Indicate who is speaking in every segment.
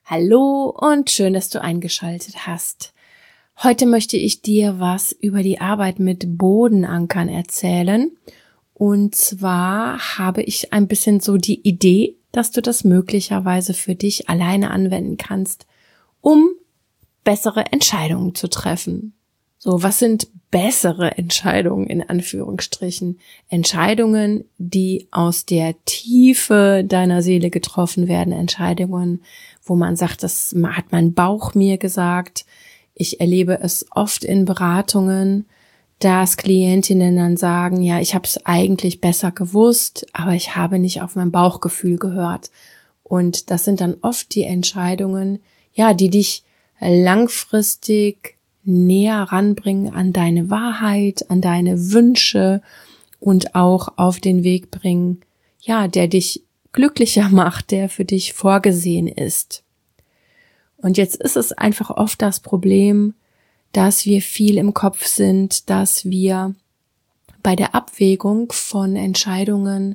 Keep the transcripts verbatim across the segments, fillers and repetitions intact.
Speaker 1: Hallo und schön, dass du eingeschaltet hast. Heute möchte ich dir was über die Arbeit mit Bodenankern erzählen. Und zwar habe ich ein bisschen so die Idee, dass du das möglicherweise für dich alleine anwenden kannst, um bessere Entscheidungen zu treffen. So, was sind bessere Entscheidungen in Anführungsstrichen? Entscheidungen, die aus der Tiefe deiner Seele getroffen werden, Entscheidungen, wo man sagt, das hat mein Bauch mir gesagt. Ich erlebe es oft in Beratungen, dass Klientinnen dann sagen, ja, ich habe es eigentlich besser gewusst, aber ich habe nicht auf mein Bauchgefühl gehört. Und das sind dann oft die Entscheidungen, ja, die dich langfristig näher ranbringen an deine Wahrheit, an deine Wünsche und auch auf den Weg bringen, ja, der dich glücklicher macht, der für dich vorgesehen ist. Und jetzt ist es einfach oft das Problem, dass wir viel im Kopf sind, dass wir bei der Abwägung von Entscheidungen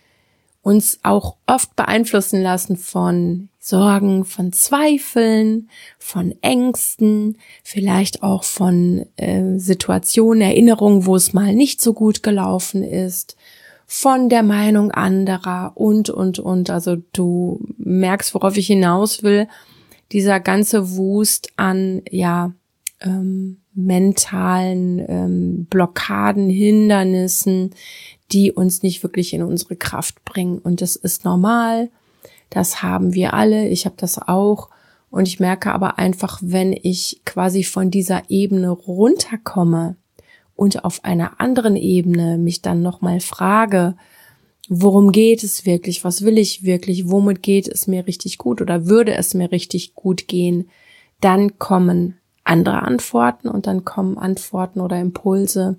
Speaker 1: uns auch oft beeinflussen lassen von Sorgen, von Zweifeln, von Ängsten, vielleicht auch von äh, Situationen, Erinnerungen, wo es mal nicht so gut gelaufen ist, von der Meinung anderer und, und, und. Also du merkst, worauf ich hinaus will. Dieser ganze Wust an, ja, ähm, mentalen ähm, Blockaden, Hindernissen, die uns nicht wirklich in unsere Kraft bringen. Und das ist normal, das haben wir alle, ich habe das auch. Und ich merke aber einfach, wenn ich quasi von dieser Ebene runterkomme und auf einer anderen Ebene mich dann nochmal frage, worum geht es wirklich, was will ich wirklich, womit geht es mir richtig gut oder würde es mir richtig gut gehen, dann kommen andere Antworten und dann kommen Antworten oder Impulse,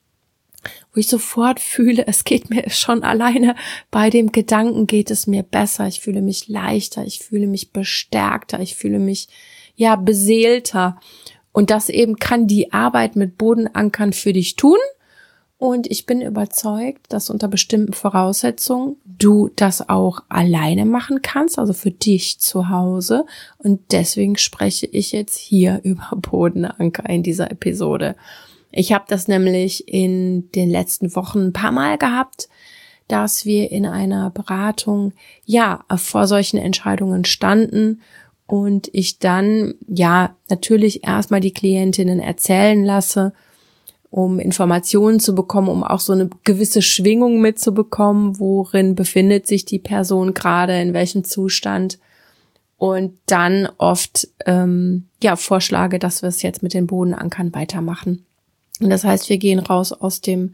Speaker 1: wo ich sofort fühle, es geht mir schon alleine bei dem Gedanken geht es mir besser, ich fühle mich leichter, ich fühle mich bestärkter, ich fühle mich, ja, beseelter. Und das eben kann die Arbeit mit Bodenankern für dich tun. Und ich bin überzeugt, dass unter bestimmten Voraussetzungen du das auch alleine machen kannst, also für dich zu Hause. Und deswegen spreche ich jetzt hier über Bodenanker in dieser Episode. Ich habe das nämlich in den letzten Wochen ein paar Mal gehabt, dass wir in einer Beratung, ja, vor solchen Entscheidungen standen und ich dann, ja, natürlich erstmal die Klientinnen erzählen lasse, um Informationen zu bekommen, um auch so eine gewisse Schwingung mitzubekommen, worin befindet sich die Person gerade, in welchem Zustand. Und dann oft ähm, ja vorschlage, dass wir es jetzt mit den Bodenankern weitermachen. Und das heißt, wir gehen raus aus dem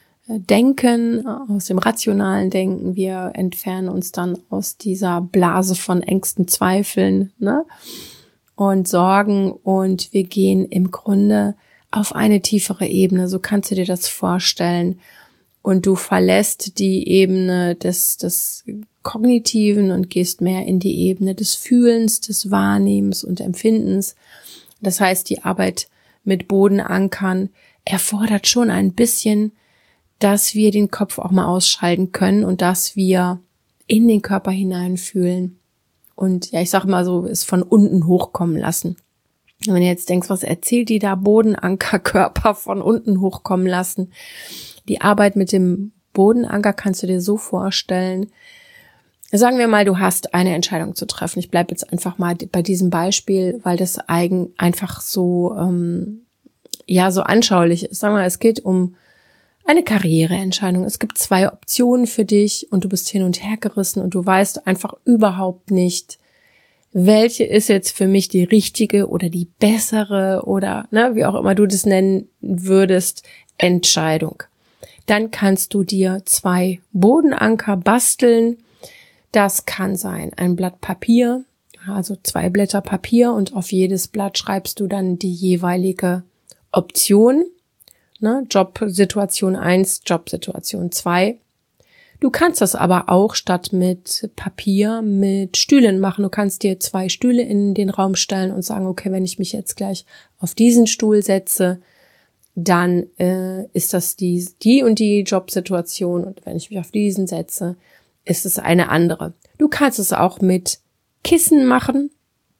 Speaker 1: Denken, aus dem rationalen Denken. Wir entfernen uns dann aus dieser Blase von Ängsten, Zweifeln, ne? Und Sorgen. Und wir gehen im Grunde auf eine tiefere Ebene, so kannst du dir das vorstellen. Und du verlässt die Ebene des, des Kognitiven und gehst mehr in die Ebene des Fühlens, des Wahrnehmens und Empfindens. Das heißt, die Arbeit mit Bodenankern erfordert schon ein bisschen, dass wir den Kopf auch mal ausschalten können und dass wir in den Körper hineinfühlen und, ja, ich sag mal so, es von unten hochkommen lassen. Wenn du jetzt denkst, was erzählt die da, Bodenankerkörper von unten hochkommen lassen. Die Arbeit mit dem Bodenanker kannst du dir so vorstellen. Sagen wir mal, du hast eine Entscheidung zu treffen. Ich bleibe jetzt einfach mal bei diesem Beispiel, weil das eigen einfach so, ähm, ja, so anschaulich ist. Sagen wir mal, es geht um eine Karriereentscheidung. Es gibt zwei Optionen für dich und du bist hin und her gerissen und du weißt einfach überhaupt nicht, welche ist jetzt für mich die richtige oder die bessere oder, ne, wie auch immer du das nennen würdest, Entscheidung. Dann kannst du dir zwei Bodenanker basteln. Das kann sein ein Blatt Papier, also zwei Blätter Papier und auf jedes Blatt schreibst du dann die jeweilige Option, ne, Jobsituation eins, Jobsituation zwei. Du kannst das aber auch statt mit Papier mit Stühlen machen. Du kannst dir zwei Stühle in den Raum stellen und sagen, okay, wenn ich mich jetzt gleich auf diesen Stuhl setze, dann äh, ist das die, die und die Jobsituation und wenn ich mich auf diesen setze, ist es eine andere. Du kannst es auch mit Kissen machen.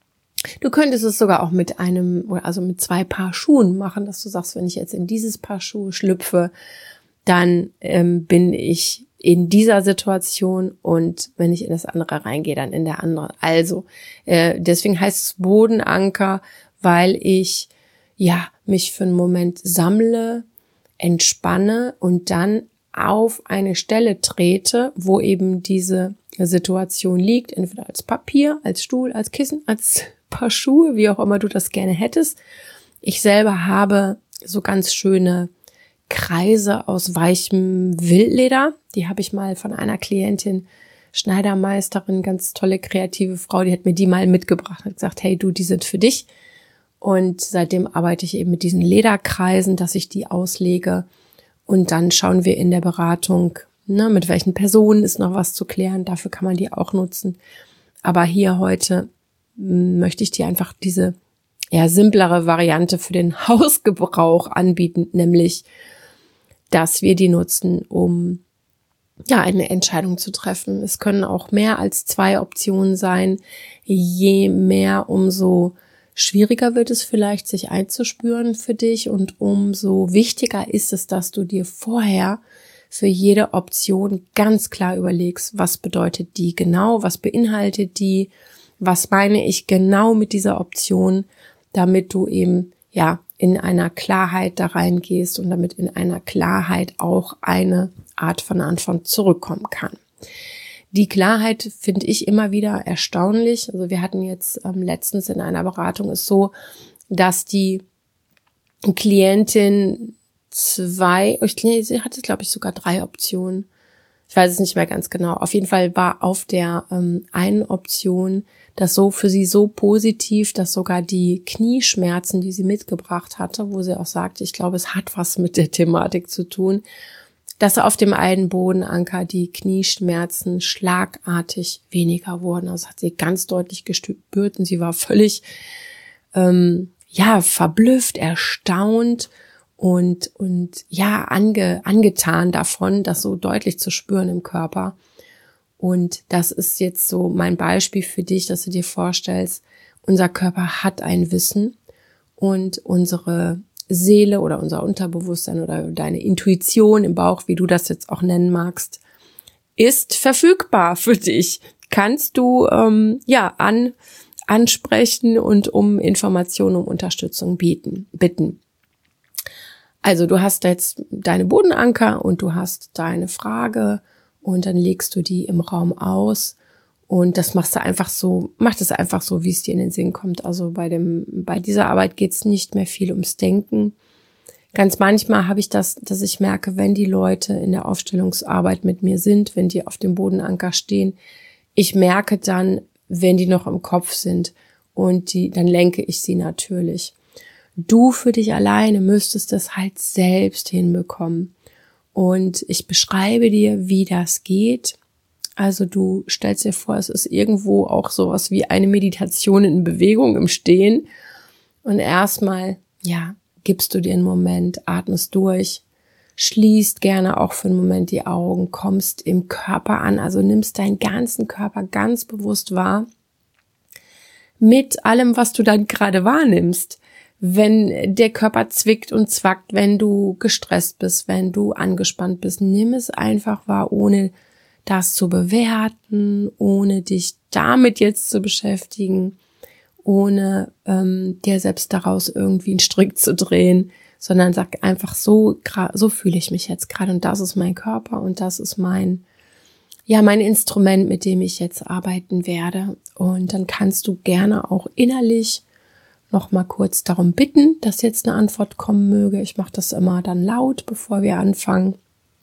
Speaker 1: Du könntest es sogar auch mit einem, also mit zwei Paar Schuhen machen, dass du sagst, wenn ich jetzt in dieses Paar Schuhe schlüpfe, dann ähm, bin ich in dieser Situation und wenn ich in das andere reingehe, dann in der anderen. Also äh, deswegen heißt es Bodenanker, weil ich ja mich für einen Moment sammle, entspanne und dann auf eine Stelle trete, wo eben diese Situation liegt, entweder als Papier, als Stuhl, als Kissen, als Paar Schuhe, wie auch immer du das gerne hättest. Ich selber habe so ganz schöne Kreise aus weichem Wildleder. Die habe ich mal von einer Klientin, Schneidermeisterin, ganz tolle kreative Frau, die hat mir die mal mitgebracht, hat gesagt, hey du, die sind für dich. Und seitdem arbeite ich eben mit diesen Lederkreisen, dass ich die auslege. Und dann schauen wir in der Beratung, ne, mit welchen Personen ist noch was zu klären. Dafür kann man die auch nutzen. Aber hier heute m, möchte ich dir einfach diese eher simplere Variante für den Hausgebrauch anbieten, nämlich, dass wir die nutzen, um ja eine Entscheidung zu treffen. Es können auch mehr als zwei Optionen sein. Je mehr, umso schwieriger wird es vielleicht, sich einzuspüren für dich und umso wichtiger ist es, dass du dir vorher für jede Option ganz klar überlegst, was bedeutet die genau, was beinhaltet die, was meine ich genau mit dieser Option, damit du eben ja in einer Klarheit da reingehst und damit in einer Klarheit auch eine Art von Antwort zurückkommen kann. Die Klarheit finde ich immer wieder erstaunlich. Also wir hatten jetzt ähm, letztens in einer Beratung ist so, dass die Klientin zwei, ich, sie hatte glaube ich sogar drei Optionen. Ich weiß es nicht mehr ganz genau. Auf jeden Fall war auf der ähm, einen Option das so für sie so positiv, dass sogar die Knieschmerzen, die sie mitgebracht hatte, wo sie auch sagte, ich glaube, es hat was mit der Thematik zu tun, dass auf dem einen Bodenanker die Knieschmerzen schlagartig weniger wurden. Also hat sie ganz deutlich gespürt und sie war völlig ähm, ja verblüfft, erstaunt und und ja ange, angetan davon, das so deutlich zu spüren im Körper. Und das ist jetzt so mein Beispiel für dich, dass du dir vorstellst, unser Körper hat ein Wissen und unsere Seele oder unser Unterbewusstsein oder deine Intuition im Bauch, wie du das jetzt auch nennen magst, ist verfügbar für dich. Kannst du ähm, ja an, ansprechen und um Informationen, um Unterstützung bieten, bitten. Also du hast jetzt deine Bodenanker und du hast deine Frage und dann legst du die im Raum aus und das machst du einfach so, mach das einfach so, wie es dir in den Sinn kommt. Also bei dem, bei dieser Arbeit geht es nicht mehr viel ums Denken. Ganz manchmal habe ich das, dass ich merke, wenn die Leute in der Aufstellungsarbeit mit mir sind, wenn die auf dem Bodenanker stehen, ich merke dann, wenn die noch im Kopf sind und die, dann lenke ich sie natürlich. Du für dich alleine müsstest das halt selbst hinbekommen. Und ich beschreibe dir, wie das geht. Also du stellst dir vor, es ist irgendwo auch sowas wie eine Meditation in Bewegung im Stehen. Und erstmal, ja, gibst du dir einen Moment, atmest durch, schließt gerne auch für einen Moment die Augen, kommst im Körper an, also nimmst deinen ganzen Körper ganz bewusst wahr. Mit allem, was du dann gerade wahrnimmst. Wenn der Körper zwickt und zwackt, wenn du gestresst bist, wenn du angespannt bist, nimm es einfach wahr, ohne das zu bewerten, ohne dich damit jetzt zu beschäftigen, ohne ähm, dir selbst daraus irgendwie einen Strick zu drehen, sondern sag einfach so, so fühle ich mich jetzt gerade und das ist mein Körper und das ist mein, ja, mein Instrument, mit dem ich jetzt arbeiten werde. Und dann kannst du gerne auch innerlich noch mal kurz darum bitten, dass jetzt eine Antwort kommen möge. Ich mache das immer dann laut, bevor wir anfangen,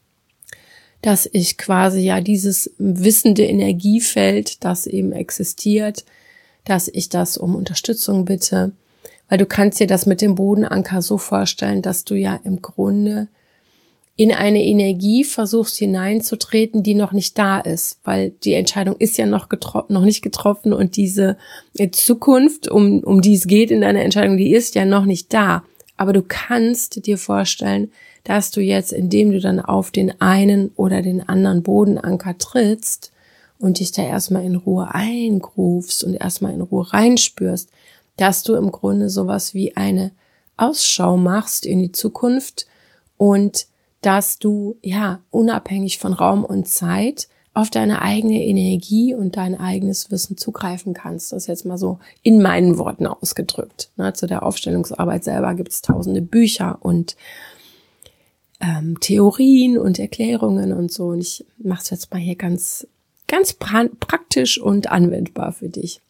Speaker 1: dass ich quasi ja dieses wissende Energiefeld, das eben existiert, dass ich das um Unterstützung bitte, weil du kannst dir das mit dem Bodenanker so vorstellen, dass du ja im Grunde in eine Energie versuchst hineinzutreten, die noch nicht da ist, weil die Entscheidung ist ja noch getro- noch nicht getroffen und diese Zukunft, um um die es geht in deiner Entscheidung, die ist ja noch nicht da. Aber du kannst dir vorstellen, dass du jetzt, indem du dann auf den einen oder den anderen Bodenanker trittst und dich da erstmal in Ruhe eingrufst und erstmal in Ruhe reinspürst, dass du im Grunde sowas wie eine Ausschau machst in die Zukunft und dass du, ja, unabhängig von Raum und Zeit auf deine eigene Energie und dein eigenes Wissen zugreifen kannst. Das ist jetzt mal so in meinen Worten ausgedrückt. Ne, zu der Aufstellungsarbeit selber gibt es tausende Bücher und ähm, Theorien und Erklärungen und so. Und ich mache es jetzt mal hier ganz, ganz pra- praktisch und anwendbar für dich.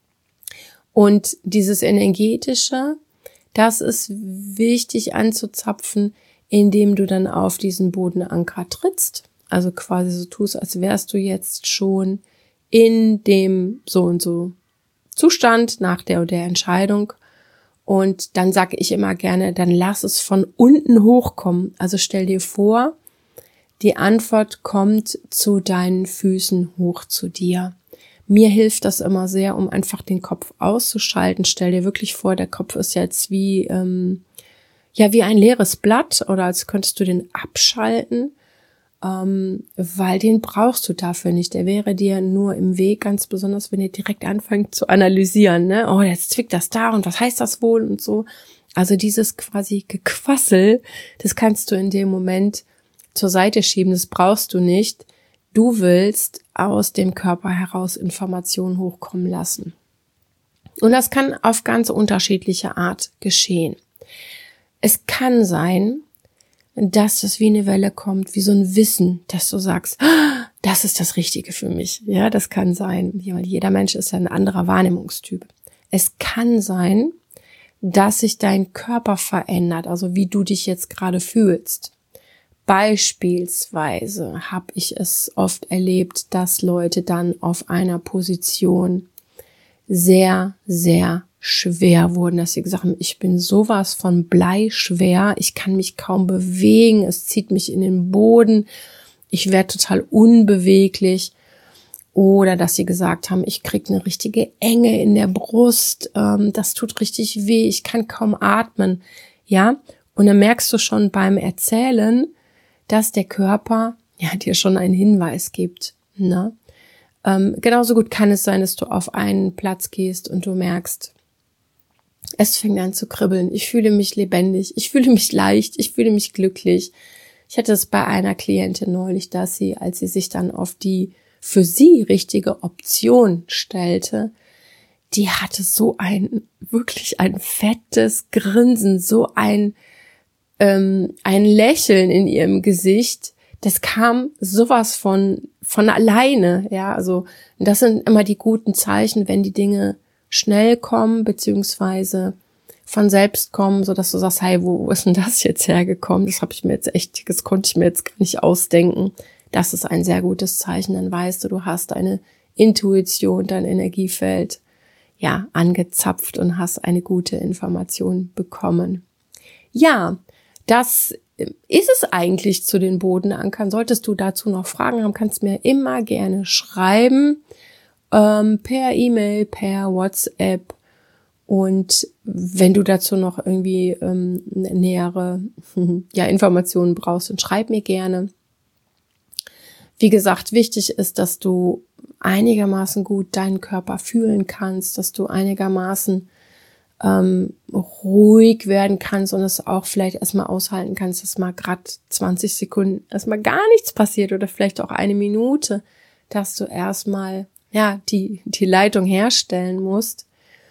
Speaker 1: Und dieses Energetische, das ist wichtig anzuzapfen, indem du dann auf diesen Bodenanker trittst. Also quasi so tust, als wärst du jetzt schon in dem so und so Zustand nach der oder der Entscheidung. Und dann sage ich immer gerne, dann lass es von unten hochkommen. Also stell dir vor, die Antwort kommt zu deinen Füßen hoch zu dir. Mir hilft das immer sehr, um einfach den Kopf auszuschalten. Stell dir wirklich vor, der Kopf ist jetzt wie ähm, ja wie ein leeres Blatt oder als könntest du den abschalten. Ähm, weil den brauchst du dafür nicht. Der wäre dir nur im Weg, ganz besonders, wenn ihr direkt anfängt zu analysieren, ne? Oh, jetzt zwickt das da und was heißt das wohl und so. Also dieses quasi Gequassel, das kannst du in dem Moment zur Seite schieben, das brauchst du nicht. Du willst aus dem Körper heraus Informationen hochkommen lassen. Und das kann auf ganz unterschiedliche Art geschehen. Es kann sein, dass das wie eine Welle kommt, wie so ein Wissen, dass du sagst, ah, das ist das Richtige für mich. Ja, das kann sein, weil jeder Mensch ist ja ein anderer Wahrnehmungstyp. Es kann sein, dass sich dein Körper verändert, also wie du dich jetzt gerade fühlst. Beispielsweise habe ich es oft erlebt, dass Leute dann auf einer Position sehr, sehr schwer wurden, dass sie gesagt haben, ich bin sowas von bleischwer, ich kann mich kaum bewegen, es zieht mich in den Boden, ich werde total unbeweglich. Oder dass sie gesagt haben, ich kriege eine richtige Enge in der Brust, ähm, das tut richtig weh, ich kann kaum atmen. Ja, und dann merkst du schon beim Erzählen, dass der Körper ja dir schon einen Hinweis gibt. Ne? Ähm, genauso gut kann es sein, dass du auf einen Platz gehst und du merkst, es fängt an zu kribbeln. Ich fühle mich lebendig, ich fühle mich leicht, ich fühle mich glücklich. Ich hatte es bei einer Klientin neulich, dass sie, als sie sich dann auf die für sie richtige Option stellte, die hatte so ein, wirklich ein fettes Grinsen, so ein, ähm, ein Lächeln in ihrem Gesicht. Das kam sowas von, von alleine, ja, also das sind immer die guten Zeichen, wenn die Dinge schnell kommen, beziehungsweise von selbst kommen, so dass du sagst, hey, wo ist denn das jetzt hergekommen? Das habe ich mir jetzt echt, das konnte ich mir jetzt gar nicht ausdenken. Das ist ein sehr gutes Zeichen, dann weißt du, du hast deine Intuition, dein Energiefeld, ja, angezapft und hast eine gute Information bekommen. Ja, das ist es eigentlich zu den Bodenankern. Solltest du dazu noch Fragen haben, kannst du mir immer gerne schreiben. Ähm, per E-Mail, per WhatsApp und wenn du dazu noch irgendwie ähm, nähere ja, Informationen brauchst, dann schreib mir gerne. Wie gesagt, wichtig ist, dass du einigermaßen gut deinen Körper fühlen kannst, dass du einigermaßen ähm, ruhig werden kannst und es auch vielleicht erstmal aushalten kannst, dass mal gerade zwanzig Sekunden erstmal gar nichts passiert oder vielleicht auch eine Minute, dass du erstmal ja, die, die Leitung herstellen musst.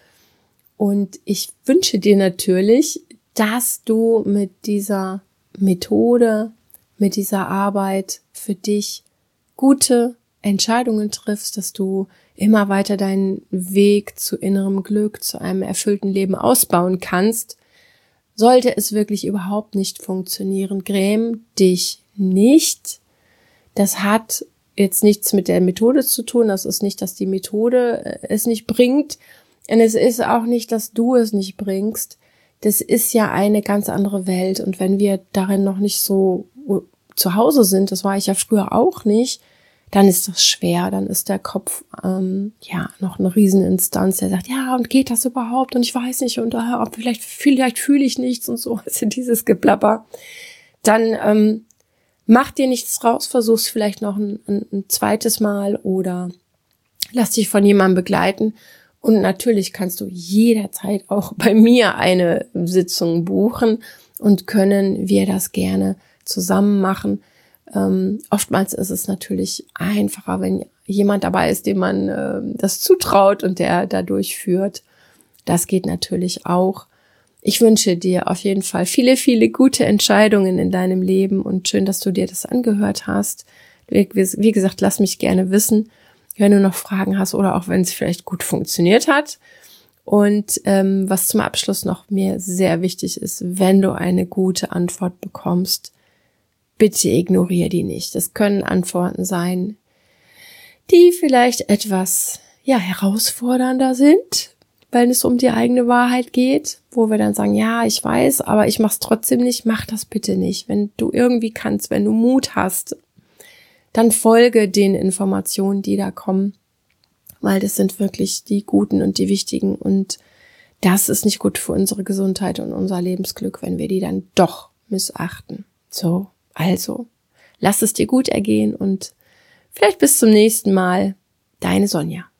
Speaker 1: Und ich wünsche dir natürlich, dass du mit dieser Methode, mit dieser Arbeit für dich gute Entscheidungen triffst, dass du immer weiter deinen Weg zu innerem Glück, zu einem erfüllten Leben ausbauen kannst. Sollte es wirklich überhaupt nicht funktionieren, gräm dich nicht. Das hat jetzt nichts mit der Methode zu tun. Das ist nicht, dass die Methode es nicht bringt. Und es ist auch nicht, dass du es nicht bringst. Das ist ja eine ganz andere Welt. Und wenn wir darin noch nicht so zu Hause sind, das war ich ja früher auch nicht, dann ist das schwer. Dann ist der Kopf ähm, ja noch eine Rieseninstanz, der sagt, ja, und geht das überhaupt? Und ich weiß nicht, und äh, vielleicht, vielleicht fühle ich nichts und so. Also dieses Geplapper. Dann ähm, mach dir nichts draus, versuch's vielleicht noch ein, ein, ein zweites Mal oder lass dich von jemandem begleiten Und natürlich kannst du jederzeit auch bei mir eine Sitzung buchen und können wir das gerne zusammen machen. Ähm, oftmals ist es natürlich einfacher, wenn jemand dabei ist, dem man äh, das zutraut und der da durchführt. Das geht natürlich auch. Ich wünsche dir auf jeden Fall viele, viele gute Entscheidungen in deinem Leben und schön, dass du dir das angehört hast. Wie gesagt, lass mich gerne wissen, wenn du noch Fragen hast oder auch wenn es vielleicht gut funktioniert hat. Und ähm, was zum Abschluss noch mir sehr wichtig ist, wenn du eine gute Antwort bekommst, bitte ignoriere die nicht. Es können Antworten sein, die vielleicht etwas ja herausfordernder sind, wenn es um die eigene Wahrheit geht, wo wir dann sagen, ja, ich weiß, aber ich mach's trotzdem nicht, mach das bitte nicht. Wenn du irgendwie kannst, wenn du Mut hast, dann folge den Informationen, die da kommen, weil das sind wirklich die guten und die wichtigen und das ist nicht gut für unsere Gesundheit und unser Lebensglück, wenn wir die dann doch missachten. So, also, lass es dir gut ergehen und vielleicht bis zum nächsten Mal, deine Sonja.